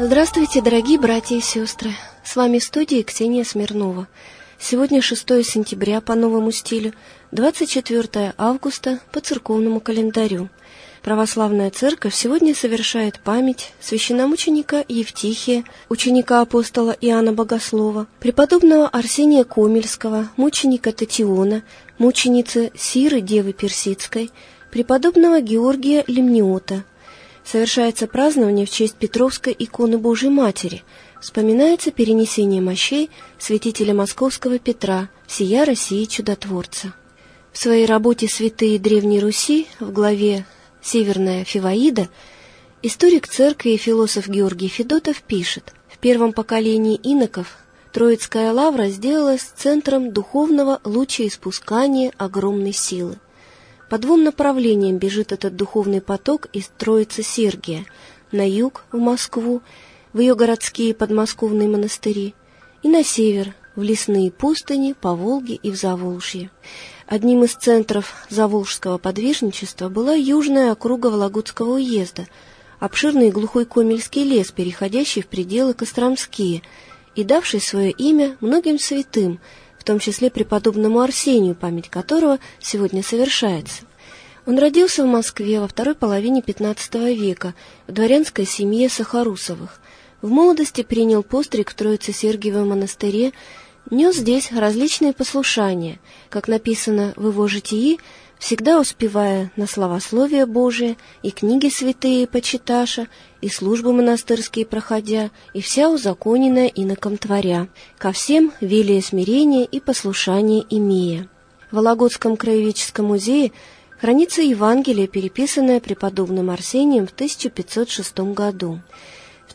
Здравствуйте, дорогие братья и сестры! С вами в студии Ксения Смирнова. Сегодня 6 сентября по новому стилю, 24 августа по церковному календарю. Православная Церковь сегодня совершает память священномученика Евтихия, ученика апостола Иоанна Богослова, преподобного Арсения Комельского, мученика Татиона, мученицы Сиры Девы Персидской, преподобного Георгия Лимниота. Совершается празднование в честь Петровской иконы Божией Матери. Вспоминается перенесение мощей святителя Московского Петра, всея России чудотворца. В своей работе «Святые Древней Руси» в главе «Северная Фиваида» историк церкви и философ Георгий Федотов пишет: в первом поколении иноков Троицкая лавра сделалась центром духовного лучеиспускания огромной силы. По двум направлениям бежит этот духовный поток из Троицы Сергия: на юг, в Москву, в ее городские подмосковные монастыри, и на север, в лесные пустыни, по Волге и в Заволжье. Одним из центров заволжского подвижничества была южная округа Вологодского уезда, обширный глухой Комельский лес, переходящий в пределы Костромские, и давший свое имя многим святым, в том числе преподобному Арсению, память которого сегодня совершается. Он родился в Москве во второй половине XV века в дворянской семье Сахарусовых. В молодости принял постриг в Троице-Сергиевом монастыре, нес здесь различные послушания, как написано в его житии, всегда успевая на славословие Божие и книги святые почиташа, и службы монастырские проходя, и вся узаконенная иноком творя, ко всем велие смирение и послушание имея. В Вологодском краеведческом музее хранится Евангелие, переписанное преподобным Арсением в 1506 году. В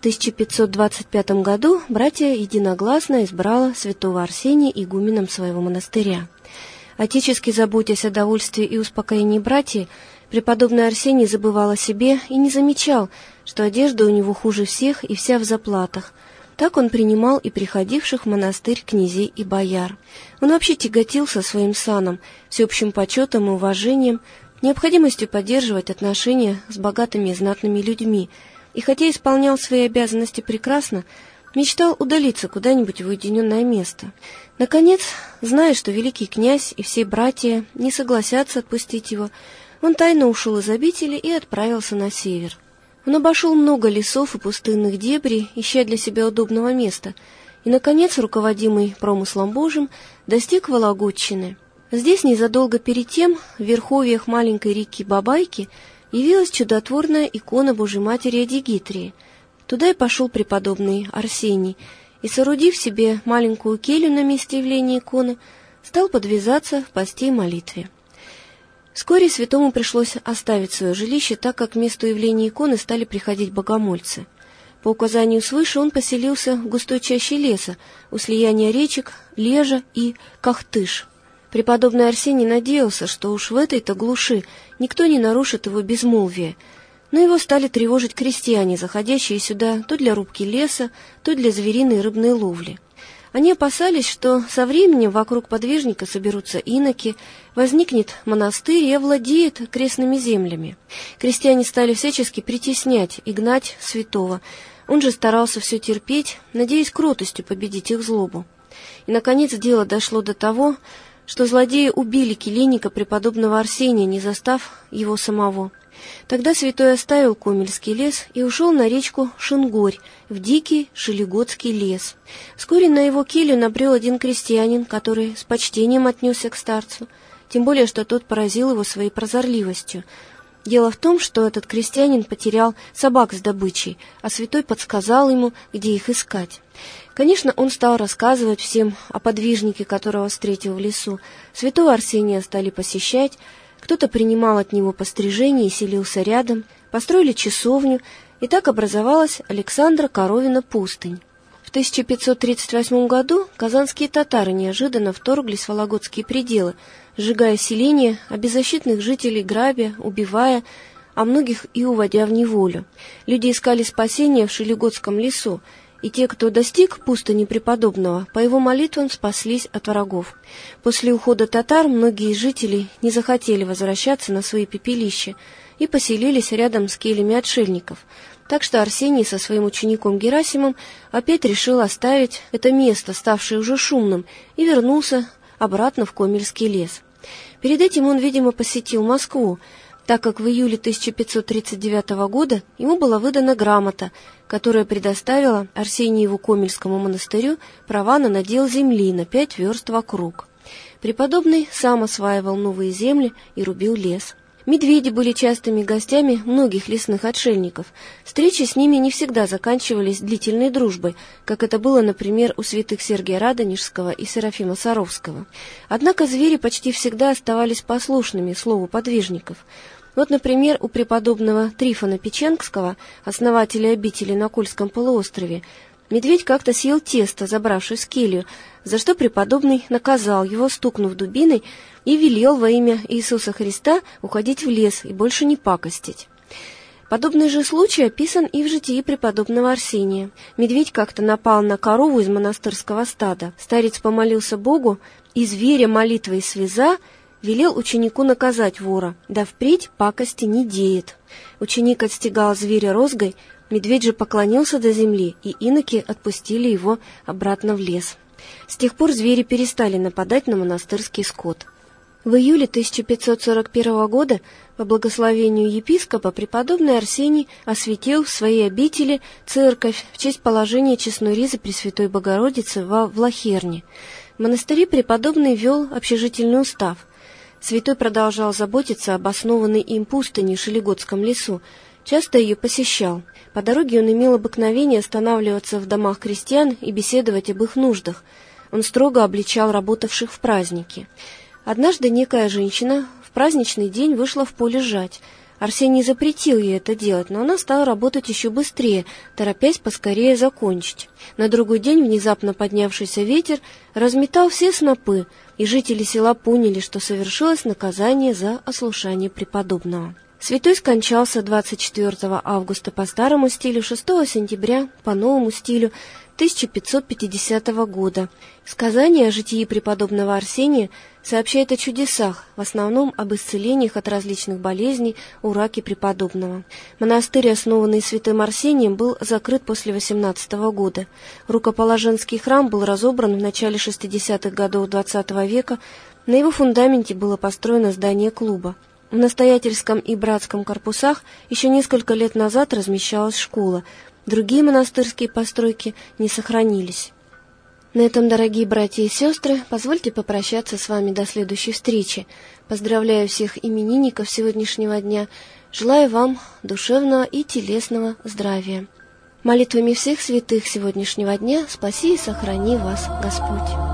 1525 году братья единогласно избрало святого Арсения игуменом своего монастыря. Отечески заботясь о довольстве и успокоении братьев, преподобный Арсений забывал о себе и не замечал, что одежда у него хуже всех и вся в заплатах. Так он принимал и приходивших в монастырь князей и бояр. Он вообще тяготился своим саном, всеобщим почетом и уважением, необходимостью поддерживать отношения с богатыми и знатными людьми, и хотя исполнял свои обязанности прекрасно, мечтал удалиться куда-нибудь в уединенное место. Наконец, зная, что великий князь и все братья не согласятся отпустить его, он тайно ушел из обители и отправился на север. Он обошел много лесов и пустынных дебрей, ища для себя удобного места, и, наконец, руководимый промыслом Божьим, достиг Вологодчины. Здесь, незадолго перед тем, в верховьях маленькой реки Бабайки, явилась чудотворная икона Божьей Матери Адигитрии. Туда и пошел преподобный Арсений, и, соорудив себе маленькую келью на месте явления иконы, стал подвязаться в посте и молитве. Вскоре святому пришлось оставить свое жилище, так как к месту явления иконы стали приходить богомольцы. По указанию свыше он поселился в густой чаще леса, у слияния речек Лежа и Кахтыш. Преподобный Арсений надеялся, что уж в этой-то глуши никто не нарушит его безмолвие, но его стали тревожить крестьяне, заходящие сюда то для рубки леса, то для звериной и рыбной ловли. Они опасались, что со временем вокруг подвижника соберутся иноки, возникнет монастырь и овладеет крестными землями. Крестьяне стали всячески притеснять и гнать святого. Он же старался все терпеть, надеясь кротостью победить их злобу. И, наконец, дело дошло до того, что злодеи убили келейника преподобного Арсения, не застав его самого. Тогда святой оставил Комельский лес и ушел на речку Шингорь, в дикий Шелегодский лес. Вскоре на его келью набрел один крестьянин, который с почтением отнесся к старцу, тем более, что тот поразил его своей прозорливостью. Дело в том, что этот крестьянин потерял собак с добычей, а святой подсказал ему, где их искать. Конечно, он стал рассказывать всем о подвижнике, которого встретил в лесу. Святого Арсения стали посещать, кто-то принимал от него пострижение и селился рядом, построили часовню, и так образовалась Александра Коровина пустынь. В 1538 году казанские татары неожиданно вторглись в вологодские пределы, сжигая селения, а беззащитных жителей грабя, убивая, а многих и уводя в неволю. Люди искали спасения в Шелегодском лесу, и те, кто достиг пустыни преподобного, по его молитвам спаслись от врагов. После ухода татар многие из жителей не захотели возвращаться на свои пепелища и поселились рядом с кельями отшельников. Так что Арсений со своим учеником Герасимом опять решил оставить это место, ставшее уже шумным, и вернулся обратно в Комельский лес. Перед этим он, видимо, посетил Москву, так как в июле 1539 года ему была выдана грамота, которая предоставила Арсениеву Комельскому монастырю права на надел земли на 5 верст вокруг. Преподобный сам осваивал новые земли и рубил лес. Медведи были частыми гостями многих лесных отшельников. Встречи с ними не всегда заканчивались длительной дружбой, как это было, например, у святых Сергия Радонежского и Серафима Саровского. Однако звери почти всегда оставались послушными слову подвижников. Вот, например, у преподобного Трифона Печенгского, основателя обители на Кольском полуострове, медведь как-то съел тесто, забравшись в келью, за что преподобный наказал его, стукнув дубиной, и велел во имя Иисуса Христа уходить в лес и больше не пакостить. Подобный же случай описан и в житии преподобного Арсения. Медведь как-то напал на корову из монастырского стада. Старец помолился Богу, и зверя молитвой связа велел ученику наказать вора, да впредь пакости не деет. Ученик отстегал зверя розгой, медведь же поклонился до земли, и иноки отпустили его обратно в лес. С тех пор звери перестали нападать на монастырский скот. В июле 1541 года по благословению епископа преподобный Арсений осветил в своей обители церковь в честь положения честной ризы Пресвятой Богородицы во Влахерне. В монастыре преподобный вел общежительный устав. Святой продолжал заботиться об основанной им пустыне в Шелиготском лесу, часто ее посещал. По дороге он имел обыкновение останавливаться в домах крестьян и беседовать об их нуждах. Он строго обличал работавших в праздники. Однажды некая женщина в праздничный день вышла в поле жать. Арсений запретил ей это делать, но она стала работать еще быстрее, торопясь поскорее закончить. На другой день внезапно поднявшийся ветер разметал все снопы, и жители села поняли, что совершилось наказание за ослушание преподобного. Святой скончался 24 августа по старому стилю, 6 сентября по новому стилю 1550 года. Сказание о житии преподобного Арсения сообщает о чудесах, в основном об исцелениях от различных болезней у раки преподобного. Монастырь, основанный святым Арсением, был закрыт после 18 года. Рукоположенский храм был разобран в начале 60-х годов XX века. На его фундаменте было построено здание клуба. В настоятельском и братском корпусах еще несколько лет назад размещалась школа. Другие монастырские постройки не сохранились. На этом, дорогие братья и сестры, позвольте попрощаться с вами до следующей встречи. Поздравляю всех именинников сегодняшнего дня. Желаю вам душевного и телесного здравия. Молитвами всех святых сегодняшнего дня спаси и сохрани вас Господь.